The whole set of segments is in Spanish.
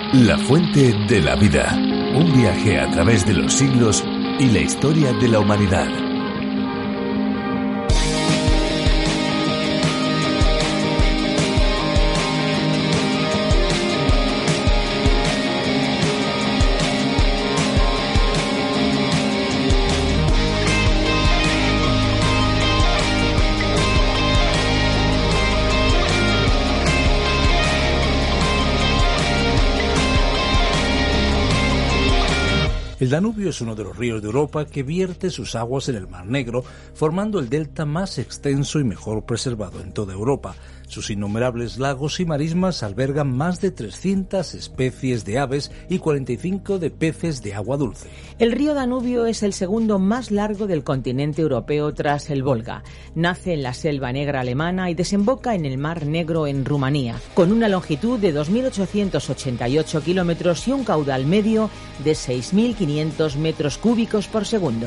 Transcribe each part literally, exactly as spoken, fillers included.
La fuente de la vida. Un viaje a través de los siglos y la historia de la humanidad. El Danubio es uno de los ríos de Europa que vierte sus aguas en el Mar Negro, formando el delta más extenso y mejor preservado en toda Europa. Sus innumerables lagos y marismas albergan más de trescientas especies de aves y cuarenta y cinco de peces de agua dulce. El río Danubio es el segundo más largo del continente europeo tras el Volga. Nace en la Selva Negra alemana y desemboca en el Mar Negro en Rumanía, con una longitud de dos mil ochocientos ochenta y ocho kilómetros y un caudal medio de seis mil quinientos metros cúbicos por segundo.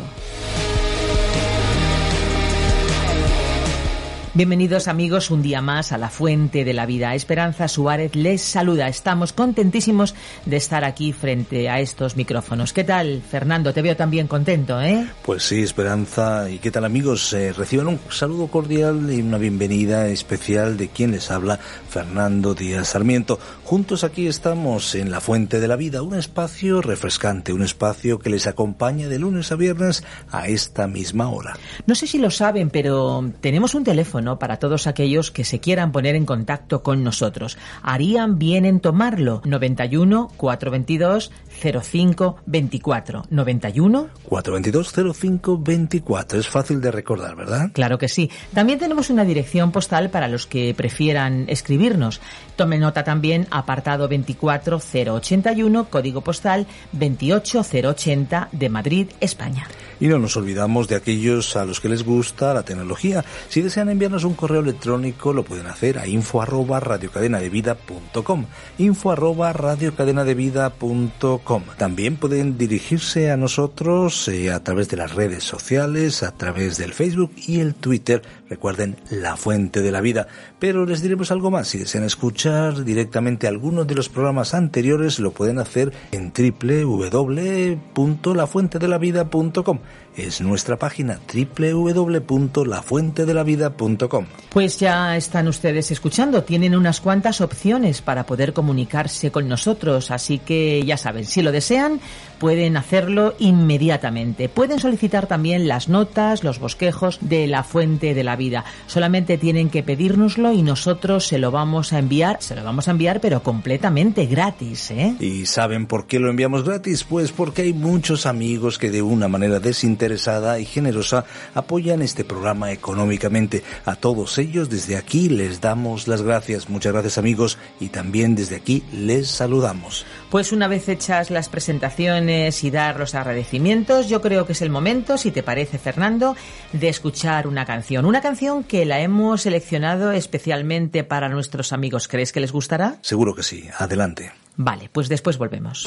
Bienvenidos amigos un día más a La Fuente de la Vida. Esperanza Suárez les saluda. Estamos contentísimos de estar aquí frente a estos micrófonos. ¿Qué tal, Fernando? Te veo también contento, ¿eh? Pues sí, Esperanza. ¿Y qué tal, amigos? Eh, reciban un saludo cordial y una bienvenida especial de quien les habla, Fernando Díaz Sarmiento. Juntos aquí estamos en La Fuente de la Vida, un espacio refrescante, un espacio que les acompaña de lunes a viernes a esta misma hora. No sé si lo saben, pero tenemos un teléfono para todos aquellos que se quieran poner en contacto con nosotros. Harían bien en tomarlo. noventa y uno, cuatrocientos veintidós, cero cinco veinticuatro. noventa y uno, cuatrocientos veintidós, cero cinco veinticuatro. Es fácil de recordar, ¿verdad? Claro que sí. También tenemos una dirección postal para los que prefieran escribirnos. Tomen nota también, apartado veinticuatro cero ochenta y uno, código postal veintiocho cero ochenta de Madrid, España. Y no nos olvidamos de aquellos a los que les gusta la tecnología. Si desean enviarnos un correo electrónico, lo pueden hacer a info arroba radiocadenadevida punto com. info arroba radiocadenadevida punto com. También pueden dirigirse a nosotros eh, a través de las redes sociales, a través del Facebook y el Twitter. Recuerden, La Fuente de la Vida. Pero les diremos algo más. Si desean escuchar directamente algunos de los programas anteriores, lo pueden hacer en doble u doble u doble u punto la fuente de la vida punto com. Es nuestra página doble u doble u doble u punto la fuente de la vida punto com. Pues ya están ustedes escuchando, tienen unas cuantas opciones para poder comunicarse con nosotros, así que ya saben, si lo desean, pueden hacerlo inmediatamente. Pueden solicitar también las notas, los bosquejos de La Fuente de la Vida. Solamente tienen que pedírnoslo y nosotros se lo vamos a enviar, se lo vamos a enviar pero completamente gratis, ¿eh? ¿Y saben por qué lo enviamos gratis? Pues porque hay muchos amigos que de una manera desinteresada y generosa apoyan este programa económicamente. A todos ellos desde aquí les damos las gracias. Muchas gracias, amigos, y también desde aquí les saludamos. Pues una vez hechas las presentaciones y dar los agradecimientos, yo creo que es el momento, si te parece, Fernando, de escuchar una canción. Una canción que la hemos seleccionado especialmente para nuestros amigos. ¿Crees que les gustará? Seguro que sí. Adelante. Vale, pues después volvemos.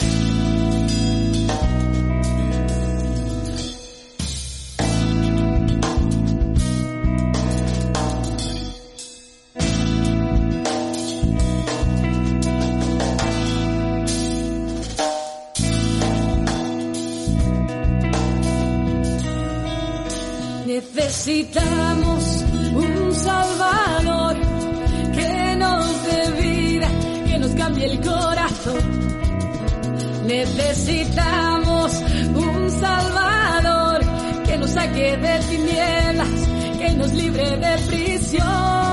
Necesitamos un Salvador que nos dé vida, que nos cambie el corazón. Necesitamos un Salvador que nos saque de tinieblas, que nos libre de prisión.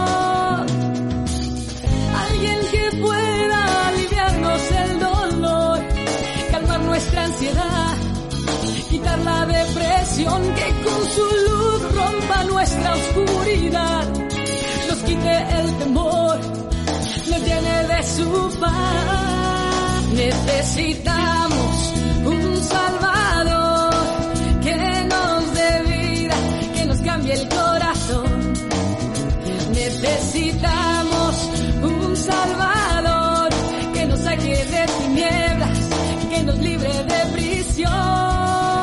Alguien que pueda aliviarnos el dolor, calmar nuestra ansiedad, quitar la depresión, que con su luz rompa nuestra oscuridad, nos quite el temor, nos llene de su paz. Necesitamos un Salvador que nos dé vida, que nos cambie el corazón. Necesitamos un Salvador que nos saque de tinieblas, que nos libre de prisión.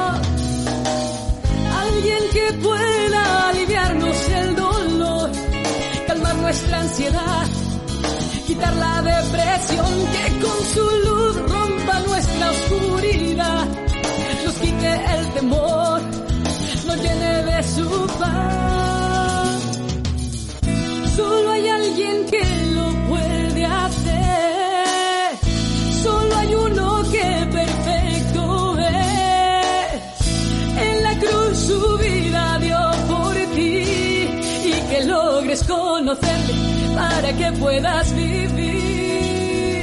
Alguien que pueda aliviarnos el dolor, calmar nuestra ansiedad, quitar la depresión, que con su luz rompa nuestra oscuridad, nos quite el temor, nos llene de su paz. Solo hay alguien que lo puede hacer, solo hay uno que perfecto es. En la cruz su vida dio por ti y que logres conocerle para que puedas vivir.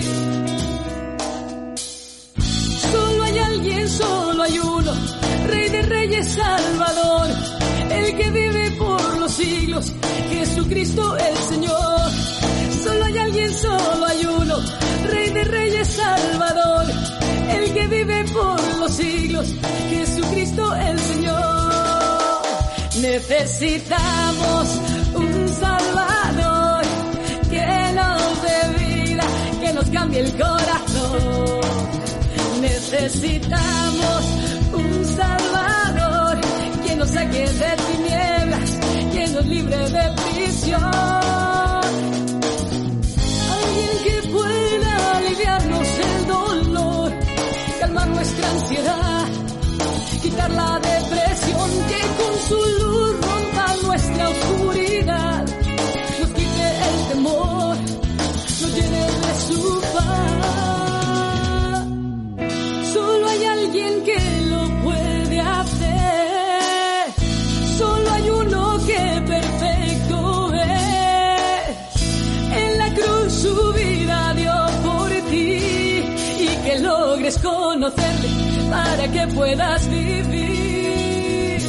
Solo hay alguien, solo hay uno, Rey de Reyes, Salvador, el que vive por los siglos, Jesucristo el Señor. Solo hay alguien, solo hay uno, Rey de Reyes, Salvador, el que vive por los siglos, Jesucristo el Señor. Necesitamos un Salvador que nos dé vida, que nos cambie el corazón. Necesitamos un Salvador que nos saque de tinieblas, que nos libre de prisión. Alguien que pueda aliviarnos el dolor, calmar nuestra ansiedad, quitar la depresión, que con su luz rompa nuestra oscuridad, nos quite el temor, nos llene de su paz. Solo hay alguien que lo puede hacer, solo hay uno que perfecto es. En la cruz su vida dio por ti y que logres conocerle para que puedas vivir.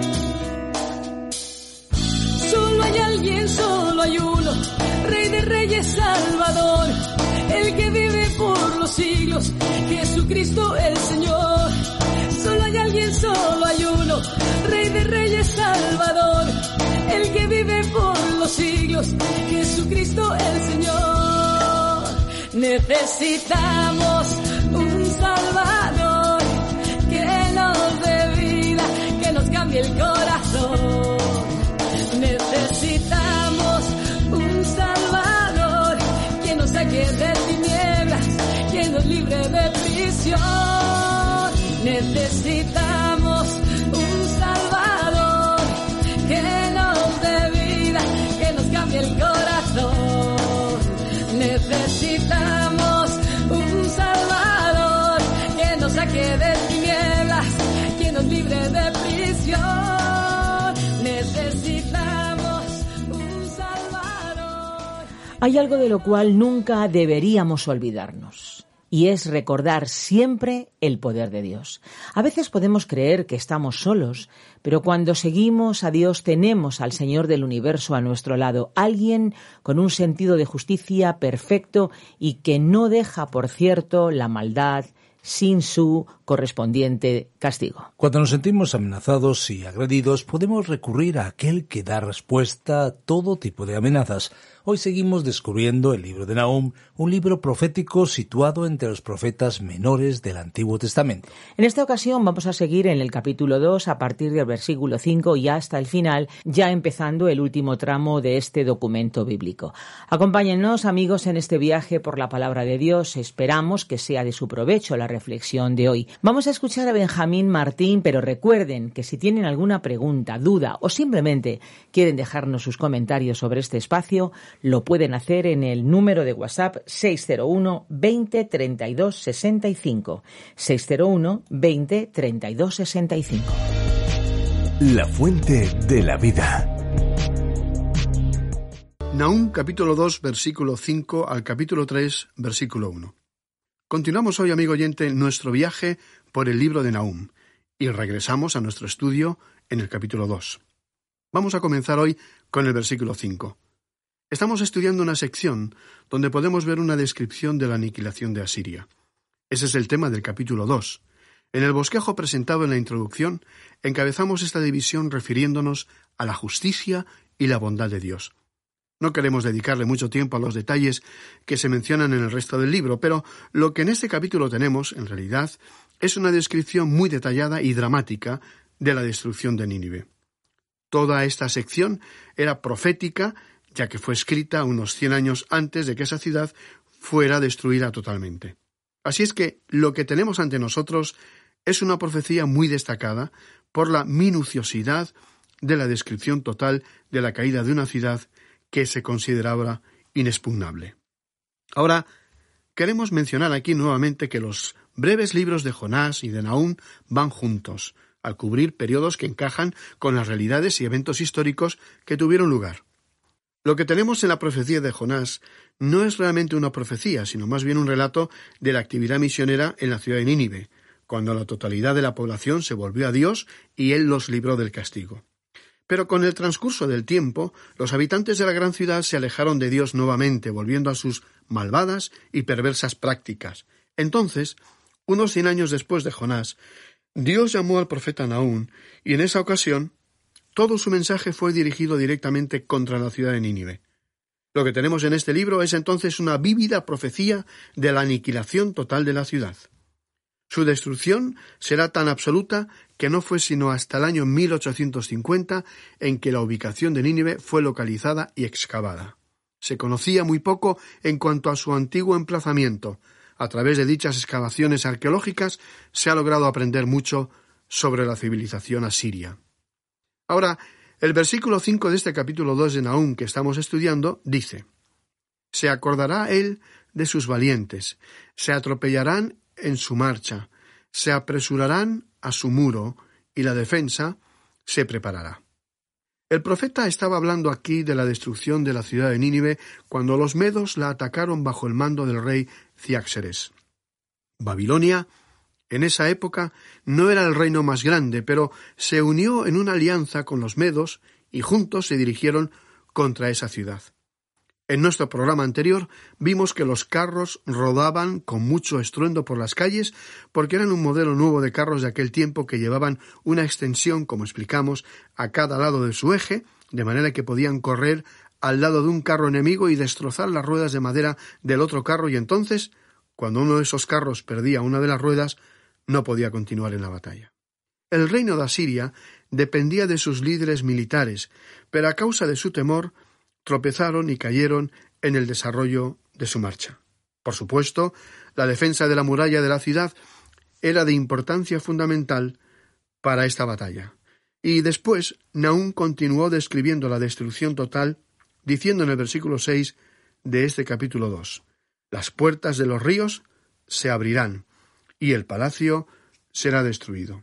Solo hay alguien, solo hay uno, Rey de Reyes, Salvador, el que vive por los siglos, Jesucristo el Señor. Solo hay alguien, solo hay uno, Rey de Reyes, Salvador, el que vive por los siglos, Jesucristo el Señor. Necesitamos un Salvador que nos dé vida, que nos cambie el corazón. Necesitamos un Salvador que nos saque de tinieblas, que nos libre de prisión. Necesitamos un Salvador que nos dé vida, que nos cambie el corazón. Necesitamos un Salvador que nos saque de tinieblas, que nos libre de prisión. Necesitamos un Salvador. Hay algo de lo cual nunca deberíamos olvidarnos, y es recordar siempre el poder de Dios. A veces podemos creer que estamos solos, pero cuando seguimos a Dios tenemos al Señor del universo a nuestro lado, alguien con un sentido de justicia perfecto y que no deja, por cierto, la maldad sin su correspondiente castigo. Cuando nos sentimos amenazados y agredidos, podemos recurrir a aquel que da respuesta a todo tipo de amenazas. Hoy seguimos descubriendo el libro de Nahum, un libro profético situado entre los profetas menores del Antiguo Testamento. En esta ocasión vamos a seguir en el capítulo dos a partir del versículo cinco y hasta el final, ya empezando el último tramo de este documento bíblico. Acompáñennos, amigos, en este viaje por la palabra de Dios. Esperamos que sea de su provecho la reflexión de hoy. Vamos a escuchar a Benjamín Martín, pero recuerden que si tienen alguna pregunta, duda o simplemente quieren dejarnos sus comentarios sobre este espacio, lo pueden hacer en el número de WhatsApp seis cero uno, veinte, treinta y dos, sesenta y cinco. seis cero uno, veinte, treinta y dos, sesenta y cinco. La fuente de la vida. Nahum capítulo dos, versículo cinco al capítulo tres, versículo uno. Continuamos hoy, amigo oyente, nuestro viaje por el libro de Nahum y regresamos a nuestro estudio en el capítulo dos. Vamos a comenzar hoy con el versículo cinco. Estamos estudiando una sección donde podemos ver una descripción de la aniquilación de Asiria. Ese es el tema del capítulo dos. En el bosquejo presentado en la introducción, encabezamos esta división refiriéndonos a la justicia y la bondad de Dios. No queremos dedicarle mucho tiempo a los detalles que se mencionan en el resto del libro, pero lo que en este capítulo tenemos, en realidad, es una descripción muy detallada y dramática de la destrucción de Nínive. Toda esta sección era profética, ya que fue escrita unos cien años antes de que esa ciudad fuera destruida totalmente. Así es que lo que tenemos ante nosotros es una profecía muy destacada por la minuciosidad de la descripción total de la caída de una ciudad que se consideraba inexpugnable. Ahora, queremos mencionar aquí nuevamente que los breves libros de Jonás y de Nahum van juntos, al cubrir periodos que encajan con las realidades y eventos históricos que tuvieron lugar. Lo que tenemos en la profecía de Jonás no es realmente una profecía, sino más bien un relato de la actividad misionera en la ciudad de Nínive, cuando la totalidad de la población se volvió a Dios y Él los libró del castigo. Pero con el transcurso del tiempo, los habitantes de la gran ciudad se alejaron de Dios nuevamente, volviendo a sus malvadas y perversas prácticas. Entonces, unos cien años después de Jonás, Dios llamó al profeta Nahum, y en esa ocasión todo su mensaje fue dirigido directamente contra la ciudad de Nínive. Lo que tenemos en este libro es entonces una vívida profecía de la aniquilación total de la ciudad. Su destrucción será tan absoluta que no fue sino hasta el año mil ochocientos cincuenta en que la ubicación de Nínive fue localizada y excavada. Se conocía muy poco en cuanto a su antiguo emplazamiento. A través de dichas excavaciones arqueológicas se ha logrado aprender mucho sobre la civilización asiria. Ahora, el versículo cinco de este capítulo dos de Nahum que estamos estudiando dice: «Se acordará él de sus valientes, se atropellarán en su marcha, se apresurarán a su muro, y la defensa se preparará». El profeta estaba hablando aquí de la destrucción de la ciudad de Nínive cuando los medos la atacaron bajo el mando del rey Ciáxares. Babilonia, en esa época, no era el reino más grande, pero se unió en una alianza con los medos y juntos se dirigieron contra esa ciudad. En nuestro programa anterior vimos que los carros rodaban con mucho estruendo por las calles porque eran un modelo nuevo de carros de aquel tiempo que llevaban una extensión, como explicamos, a cada lado de su eje, de manera que podían correr al lado de un carro enemigo y destrozar las ruedas de madera del otro carro, y entonces, cuando uno de esos carros perdía una de las ruedas, no podía continuar en la batalla. El reino de Asiria dependía de sus líderes militares, pero a causa de su temor, tropezaron y cayeron en el desarrollo de su marcha. Por supuesto, la defensa de la muralla de la ciudad era de importancia fundamental para esta batalla. Y después, Nahum continuó describiendo la destrucción total, diciendo en el versículo seis de este capítulo dos: «Las puertas de los ríos se abrirán, y el palacio será destruido».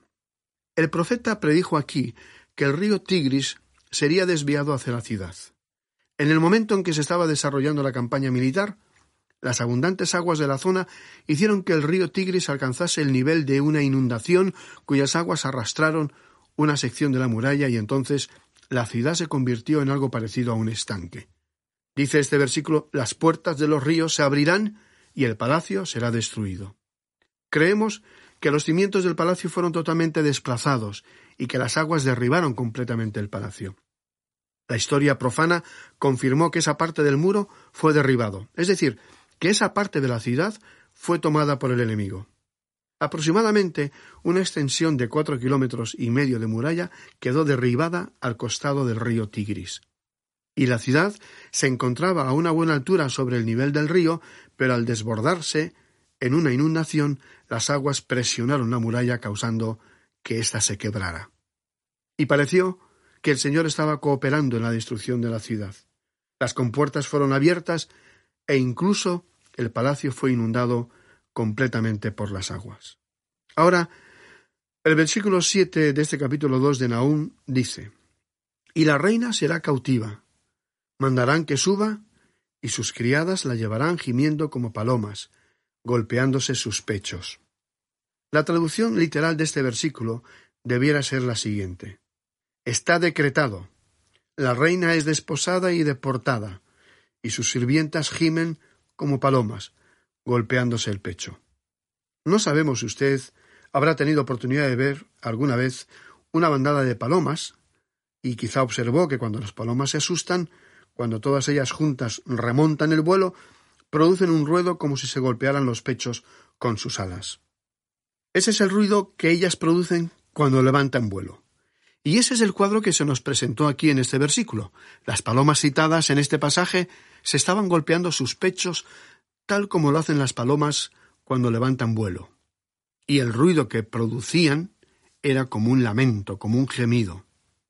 El profeta predijo aquí que el río Tigris sería desviado hacia la ciudad. En el momento en que se estaba desarrollando la campaña militar, las abundantes aguas de la zona hicieron que el río Tigris alcanzase el nivel de una inundación cuyas aguas arrastraron una sección de la muralla y entonces la ciudad se convirtió en algo parecido a un estanque. Dice este versículo: «Las puertas de los ríos se abrirán y el palacio será destruido». Creemos que los cimientos del palacio fueron totalmente desplazados y que las aguas derribaron completamente el palacio. La historia profana confirmó que esa parte del muro fue derribado, es decir, que esa parte de la ciudad fue tomada por el enemigo. Aproximadamente una extensión de cuatro kilómetros y medio de muralla quedó derribada al costado del río Tigris. Y la ciudad se encontraba a una buena altura sobre el nivel del río, pero al desbordarse en una inundación, las aguas presionaron la muralla causando que ésta se quebrara. Y pareció que el Señor estaba cooperando en la destrucción de la ciudad. Las compuertas fueron abiertas e incluso el palacio fue inundado completamente por las aguas. Ahora, el versículo siete de este capítulo dos de Nahum dice: «Y la reina será cautiva, mandarán que suba, y sus criadas la llevarán gimiendo como palomas, golpeándose sus pechos». La traducción literal de este versículo debiera ser la siguiente: «Está decretado, la reina es desposada y deportada, y sus sirvientas gimen como palomas, golpeándose el pecho». No sabemos si usted habrá tenido oportunidad de ver alguna vez una bandada de palomas, y quizá observó que cuando las palomas se asustan, cuando todas ellas juntas remontan el vuelo, producen un ruido como si se golpearan los pechos con sus alas. Ese es el ruido que ellas producen cuando levantan vuelo. Y ese es el cuadro que se nos presentó aquí en este versículo. Las palomas citadas en este pasaje se estaban golpeando sus pechos tal como lo hacen las palomas cuando levantan vuelo, y el ruido que producían era como un lamento, como un gemido.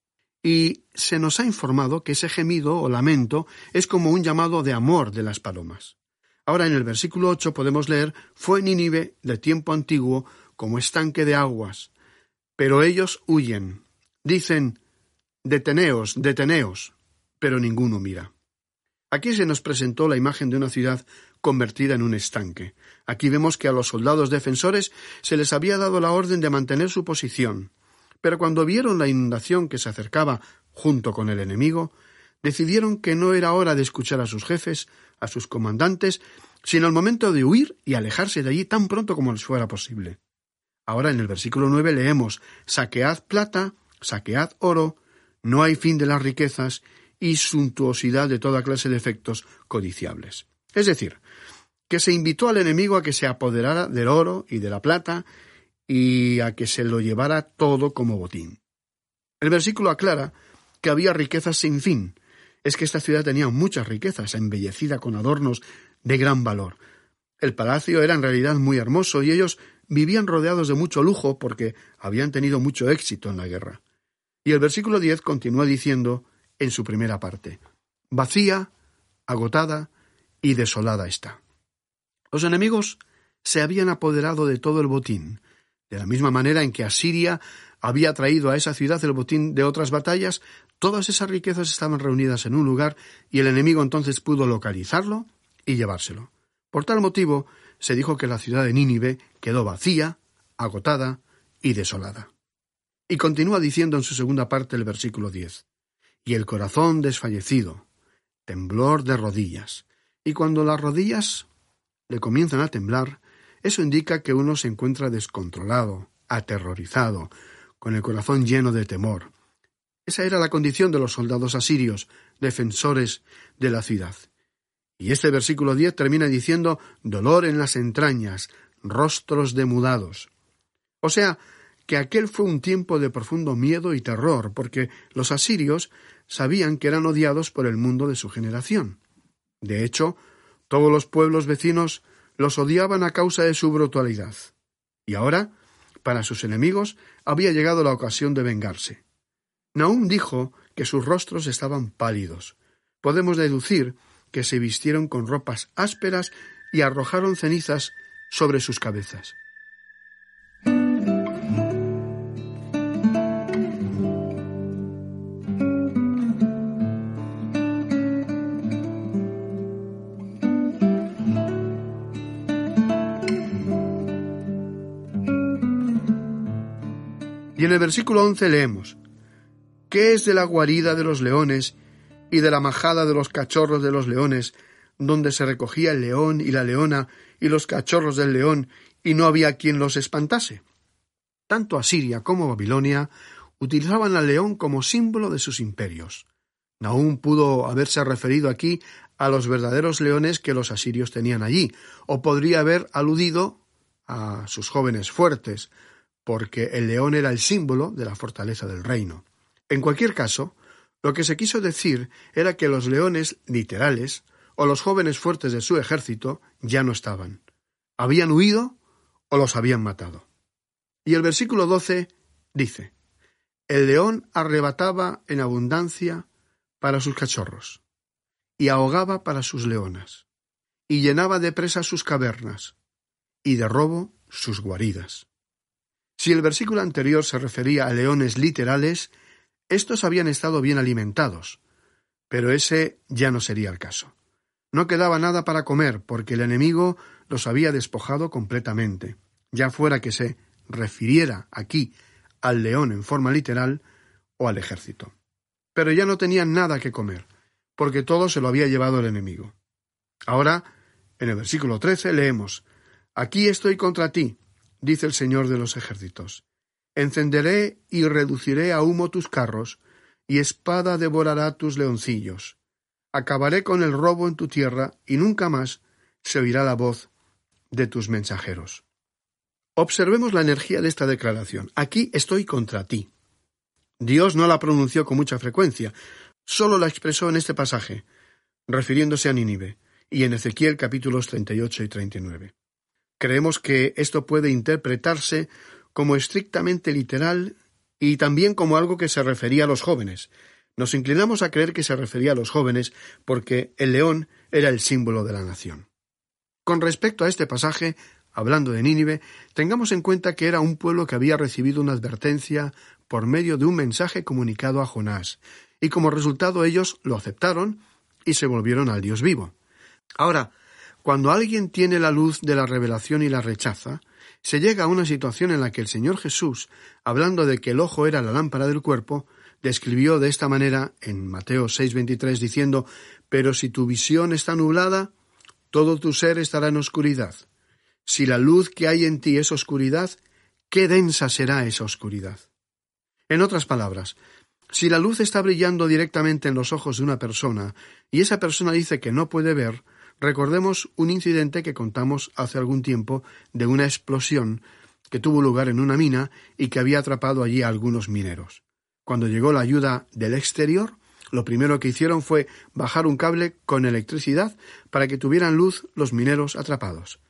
Y se nos ha informado que ese gemido o lamento es como un llamado de amor de las palomas. Ahora en el versículo ocho podemos leer: «Fue Nínive de tiempo antiguo como estanque de aguas, pero ellos huyen. Dicen: deteneos, deteneos, pero ninguno mira». Aquí se nos presentó la imagen de una ciudad convertida en un estanque. Aquí vemos que a los soldados defensores se les había dado la orden de mantener su posición, pero cuando vieron la inundación que se acercaba junto con el enemigo, decidieron que no era hora de escuchar a sus jefes, a sus comandantes, sino el momento de huir y alejarse de allí tan pronto como les fuera posible. Ahora en el versículo nueve leemos: «Saquead plata, saquead oro, no hay fin de las riquezas y suntuosidad de toda clase de efectos codiciables». Es decir, que se invitó al enemigo a que se apoderara del oro y de la plata y a que se lo llevara todo como botín. El versículo aclara que había riquezas sin fin. Es que esta ciudad tenía muchas riquezas, embellecida con adornos de gran valor. El palacio era en realidad muy hermoso y ellos vivían rodeados de mucho lujo porque habían tenido mucho éxito en la guerra. Y el versículo diez continúa diciendo en su primera parte: «Vacía, agotada y desolada está». Los enemigos se habían apoderado de todo el botín, de la misma manera en que Asiria había traído a esa ciudad el botín de otras batallas. Todas esas riquezas estaban reunidas en un lugar y el enemigo entonces pudo localizarlo y llevárselo. Por tal motivo, se dijo que la ciudad de Nínive quedó vacía, agotada y desolada. Y continúa diciendo en su segunda parte el versículo diez: «Y el corazón desfallecido, temblor de rodillas». Y cuando las rodillas le comienzan a temblar, eso indica que uno se encuentra descontrolado, aterrorizado, con el corazón lleno de temor. Esa era la condición de los soldados asirios, defensores de la ciudad. Y este versículo diez termina diciendo: «dolor en las entrañas, rostros demudados». O sea, que aquel fue un tiempo de profundo miedo y terror, porque los asirios sabían que eran odiados por el mundo de su generación. De hecho, todos los pueblos vecinos los odiaban a causa de su brutalidad. Y ahora, para sus enemigos, había llegado la ocasión de vengarse. Nahum dijo que sus rostros estaban pálidos. Podemos deducir que se vistieron con ropas ásperas y arrojaron cenizas sobre sus cabezas. Y en el versículo once leemos: «¿Qué es de la guarida de los leones y de la majada de los cachorros de los leones, donde se recogía el león y la leona y los cachorros del león, y no había quien los espantase?» Tanto Asiria como Babilonia utilizaban al león como símbolo de sus imperios. Nahum pudo haberse referido aquí a los verdaderos leones que los asirios tenían allí, o podría haber aludido a sus jóvenes fuertes, porque el león era el símbolo de la fortaleza del reino. En cualquier caso, lo que se quiso decir era que los leones literales, o los jóvenes fuertes de su ejército, ya no estaban. Habían huido o los habían matado. Y el versículo doce dice: «El león arrebataba en abundancia para sus cachorros, y ahogaba para sus leonas, y llenaba de presa sus cavernas, y de robo sus guaridas». Si el versículo anterior se refería a leones literales, estos habían estado bien alimentados, pero ese ya no sería el caso. No quedaba nada para comer, porque el enemigo los había despojado completamente, ya fuera que se refiriera aquí al león en forma literal o al ejército. Pero ya no tenían nada que comer, porque todo se lo había llevado el enemigo. Ahora, en el versículo trece leemos: «Aquí estoy contra ti, dice el Señor de los ejércitos. Encenderé y reduciré a humo tus carros, y espada devorará tus leoncillos. Acabaré con el robo en tu tierra, y nunca más se oirá la voz de tus mensajeros». Observemos la energía de esta declaración. Aquí estoy contra ti. Dios no la pronunció con mucha frecuencia, solo la expresó en este pasaje, refiriéndose a Nínive, y en Ezequiel capítulos treinta y ocho y treinta y nueve. Creemos que esto puede interpretarse como estrictamente literal y también como algo que se refería a los jóvenes. Nos inclinamos a creer que se refería a los jóvenes porque el león era el símbolo de la nación. Con respecto a este pasaje, hablando de Nínive, tengamos en cuenta que era un pueblo que había recibido una advertencia por medio de un mensaje comunicado a Jonás, y como resultado ellos lo aceptaron y se volvieron al Dios vivo. Ahora, cuando alguien tiene la luz de la revelación y la rechaza, se llega a una situación en la que el Señor Jesús, hablando de que el ojo era la lámpara del cuerpo, describió de esta manera en Mateo seis veintitrés diciendo: «Pero si tu visión está nublada, todo tu ser estará en oscuridad. Si la luz que hay en ti es oscuridad, ¿qué densa será esa oscuridad?». En otras palabras, si la luz está brillando directamente en los ojos de una persona y esa persona dice que no puede ver, recordemos un incidente que contamos hace algún tiempo de una explosión que tuvo lugar en una mina y que había atrapado allí a algunos mineros. Cuando llegó la ayuda del exterior, lo primero que hicieron fue bajar un cable con electricidad para que tuvieran luz los mineros atrapados.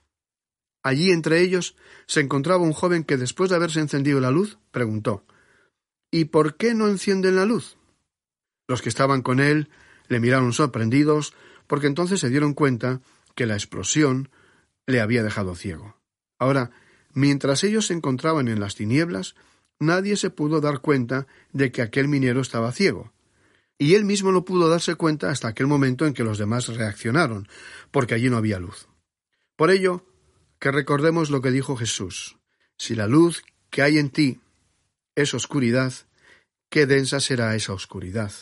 Allí entre ellos se encontraba un joven que después de haberse encendido la luz, preguntó: «¿Y por qué no encienden la luz?». Los que estaban con él le miraron sorprendidos porque entonces se dieron cuenta que la explosión le había dejado ciego. Ahora, mientras ellos se encontraban en las tinieblas, nadie se pudo dar cuenta de que aquel minero estaba ciego. Y él mismo no pudo darse cuenta hasta aquel momento en que los demás reaccionaron, porque allí no había luz. Por ello, que recordemos lo que dijo Jesús: «Si la luz que hay en ti es oscuridad, qué densa será esa oscuridad».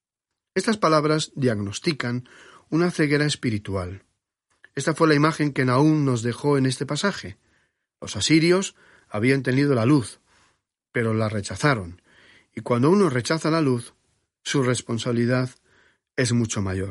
Estas palabras diagnostican una ceguera espiritual. Esta fue la imagen que Nahum nos dejó en este pasaje. Los asirios habían tenido la luz, pero la rechazaron, y cuando uno rechaza la luz, su responsabilidad es mucho mayor.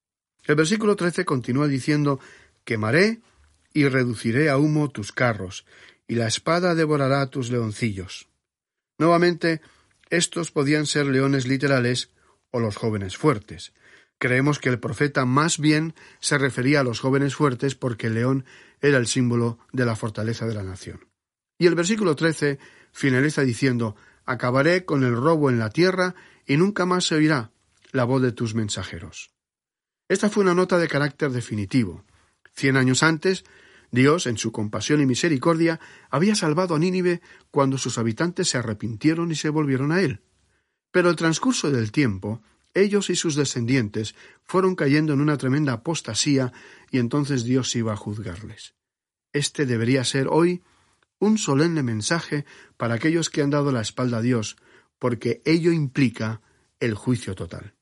El versículo trece continúa diciendo: «Quemaré y reduciré a humo tus carros, y la espada devorará tus leoncillos». Nuevamente, estos podían ser leones literales o los jóvenes fuertes. Creemos que el profeta más bien se refería a los jóvenes fuertes porque el león era el símbolo de la fortaleza de la nación. Y el versículo trece finaliza diciendo: «Acabaré con el robo en la tierra y nunca más se oirá la voz de tus mensajeros». Esta fue una nota de carácter definitivo. Cien años antes, Dios, en su compasión y misericordia, había salvado a Nínive cuando sus habitantes se arrepintieron y se volvieron a él. Pero el transcurso del tiempo, ellos y sus descendientes fueron cayendo en una tremenda apostasía y entonces Dios iba a juzgarles. Este debería ser hoy un solemne mensaje para aquellos que han dado la espalda a Dios, porque ello implica el juicio total.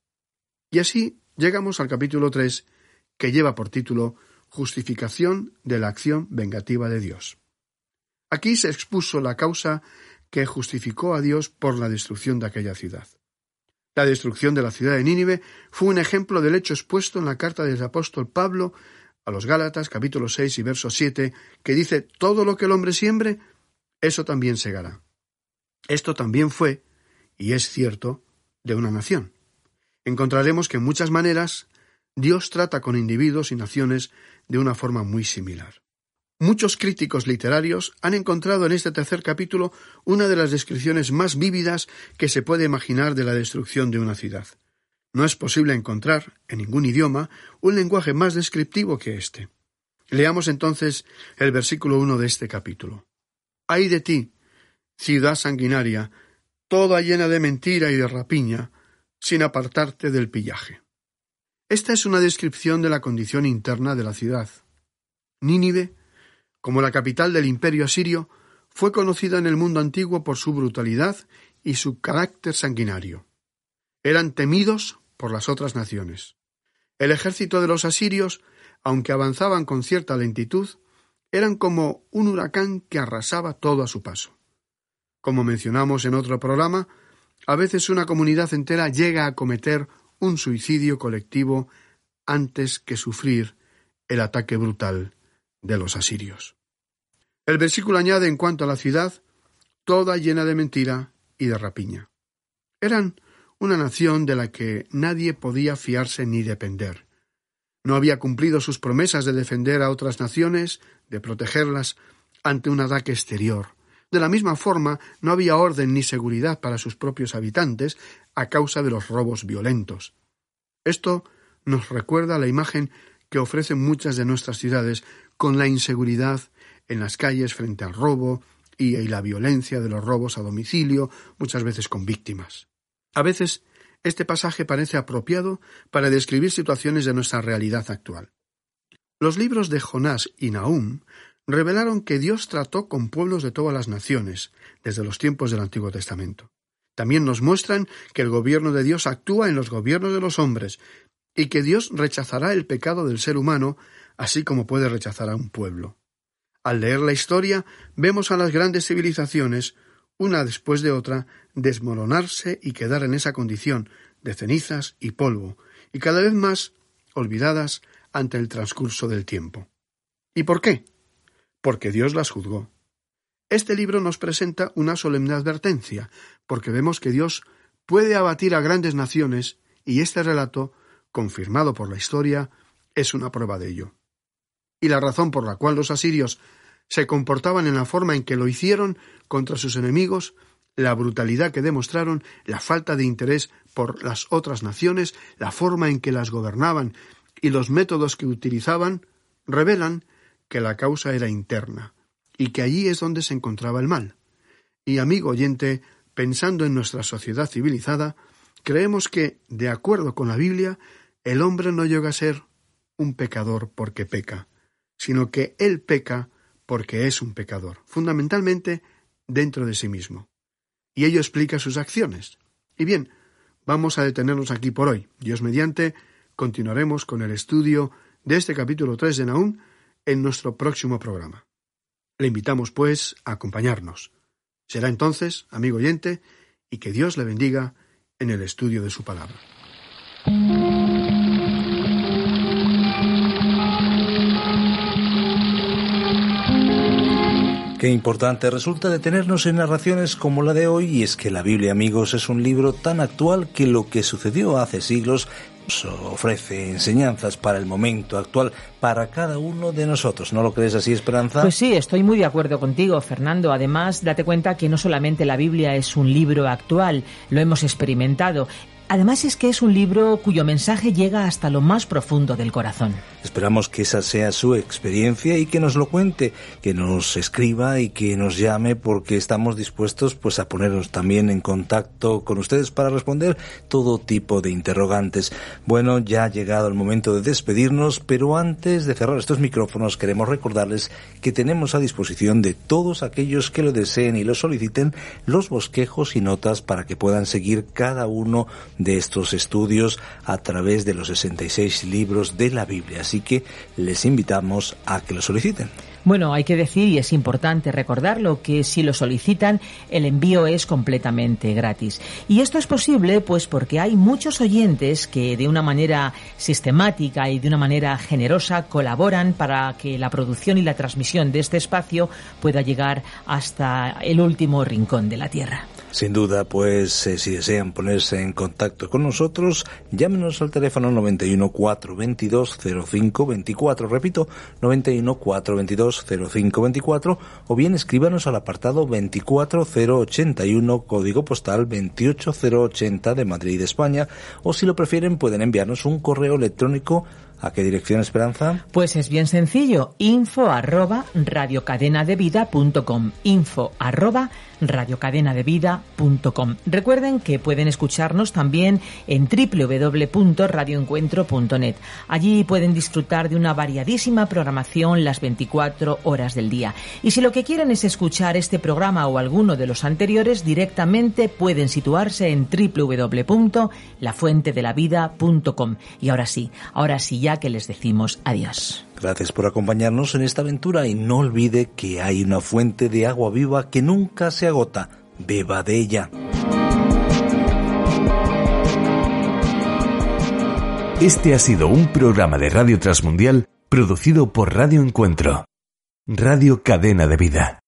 Y así llegamos al capítulo tres, que lleva por título Justificación de la acción vengativa de Dios. Aquí se expuso la causa que justificó a Dios por la destrucción de aquella ciudad. La destrucción de la ciudad de Nínive fue un ejemplo del hecho expuesto en la carta del apóstol Pablo a los Gálatas, capítulo seis y verso siete, que dice: «Todo lo que el hombre siembre, eso también segará». Esto también fue, y es cierto, de una nación. Encontraremos que en muchas maneras Dios trata con individuos y naciones de una forma muy similar. Muchos críticos literarios han encontrado en este tercer capítulo una de las descripciones más vívidas que se puede imaginar de la destrucción de una ciudad. No es posible encontrar, en ningún idioma, un lenguaje más descriptivo que este. Leamos entonces el versículo uno de este capítulo. «Ay de ti, ciudad sanguinaria, toda llena de mentira y de rapiña, sin apartarte del pillaje». Esta es una descripción de la condición interna de la ciudad. Nínive, como la capital del imperio asirio, fue conocida en el mundo antiguo por su brutalidad y su carácter sanguinario. Eran temidos por las otras naciones. El ejército de los asirios, aunque avanzaban con cierta lentitud, eran como un huracán que arrasaba todo a su paso. Como mencionamos en otro programa, a veces una comunidad entera llega a cometer un suicidio colectivo antes que sufrir el ataque brutal de los asirios. El versículo añade en cuanto a la ciudad, toda llena de mentira y de rapiña. Eran una nación de la que nadie podía fiarse ni depender. No había cumplido sus promesas de defender a otras naciones, de protegerlas ante un ataque exterior. De la misma forma, no había orden ni seguridad para sus propios habitantes a causa de los robos violentos. Esto nos recuerda la imagen que ofrecen muchas de nuestras ciudades con la inseguridad en las calles frente al robo y, y la violencia de los robos a domicilio, muchas veces con víctimas. A veces, este pasaje parece apropiado para describir situaciones de nuestra realidad actual. Los libros de Jonás y Nahum revelaron que Dios trató con pueblos de todas las naciones, desde los tiempos del Antiguo Testamento. También nos muestran que el gobierno de Dios actúa en los gobiernos de los hombres, y que Dios rechazará el pecado del ser humano, así como puede rechazar a un pueblo. Al leer la historia, vemos a las grandes civilizaciones, una después de otra, desmoronarse y quedar en esa condición de cenizas y polvo, y cada vez más olvidadas ante el transcurso del tiempo. ¿Y por qué? Porque Dios las juzgó. Este libro nos presenta una solemne advertencia, porque vemos que Dios puede abatir a grandes naciones, y este relato, confirmado por la historia, es una prueba de ello. Y la razón por la cual los asirios se comportaban en la forma en que lo hicieron contra sus enemigos, la brutalidad que demostraron, la falta de interés por las otras naciones, la forma en que las gobernaban y los métodos que utilizaban, revelan que la causa era interna, y que allí es donde se encontraba el mal. Y, amigo oyente, pensando en nuestra sociedad civilizada, creemos que, de acuerdo con la Biblia, el hombre no llega a ser un pecador porque peca, sino que él peca porque es un pecador, fundamentalmente dentro de sí mismo. Y ello explica sus acciones. Y bien, vamos a detenernos aquí por hoy. Dios mediante, continuaremos con el estudio de este capítulo tres de Nahum en nuestro próximo programa. Le invitamos, pues, a acompañarnos. Será entonces, amigo oyente, y que Dios le bendiga en el estudio de su palabra. Qué importante resulta detenernos en narraciones como la de hoy, y es que la Biblia, amigos, es un libro tan actual que lo que sucedió hace siglos nos ofrece enseñanzas para el momento actual, para cada uno de nosotros. ¿No lo crees así, Esperanza? Pues sí, estoy muy de acuerdo contigo, Fernando. Además, date cuenta que no solamente la Biblia es un libro actual, lo hemos experimentado. Además es que es un libro cuyo mensaje llega hasta lo más profundo del corazón. Esperamos que esa sea su experiencia y que nos lo cuente, que nos escriba y que nos llame, porque estamos dispuestos pues a ponernos también en contacto con ustedes para responder todo tipo de interrogantes. Bueno, ya ha llegado el momento de despedirnos, pero antes de cerrar estos micrófonos queremos recordarles que tenemos a disposición de todos aquellos que lo deseen y lo soliciten los bosquejos y notas para que puedan seguir cada uno de estos estudios a través de los sesenta y seis libros de la Biblia. Así que les invitamos a que lo soliciten. Bueno, hay que decir, y es importante recordarlo, que si lo solicitan, el envío es completamente gratis. Y esto es posible pues porque hay muchos oyentes que de una manera sistemática y de una manera generosa colaboran para que la producción y la transmisión de este espacio pueda llegar hasta el último rincón de la tierra. Sin duda, pues eh, si desean ponerse en contacto con nosotros, llámenos al teléfono noventa y uno, cuatrocientos veintidós, cero cinco veinticuatro, repito, noventa y uno, cuatrocientos veintidós, cero cinco veinticuatro, o bien escríbanos al apartado veinticuatro cero ochenta y uno, código postal veintiocho cero ochenta de Madrid, España, o si lo prefieren pueden enviarnos un correo electrónico. ¿A qué dirección, Esperanza? Pues es bien sencillo, info arroba radiocadenadevida punto com, info arroba radiocadenadevida punto com. Recuerden que pueden escucharnos también en doble u doble u doble u punto radio encuentro punto net. Allí pueden disfrutar de una variadísima programación las veinticuatro horas del día. Y si lo que quieren es escuchar este programa o alguno de los anteriores, directamente pueden situarse en doble u doble u doble u punto la fuente de la vida punto com. Y ahora sí, ahora sí ya que les decimos adiós. Gracias por acompañarnos en esta aventura y no olvide que hay una fuente de agua viva que nunca se agota. Beba de ella. Este ha sido un programa de Radio Transmundial producido por Radio Encuentro, Radio Cadena de Vida.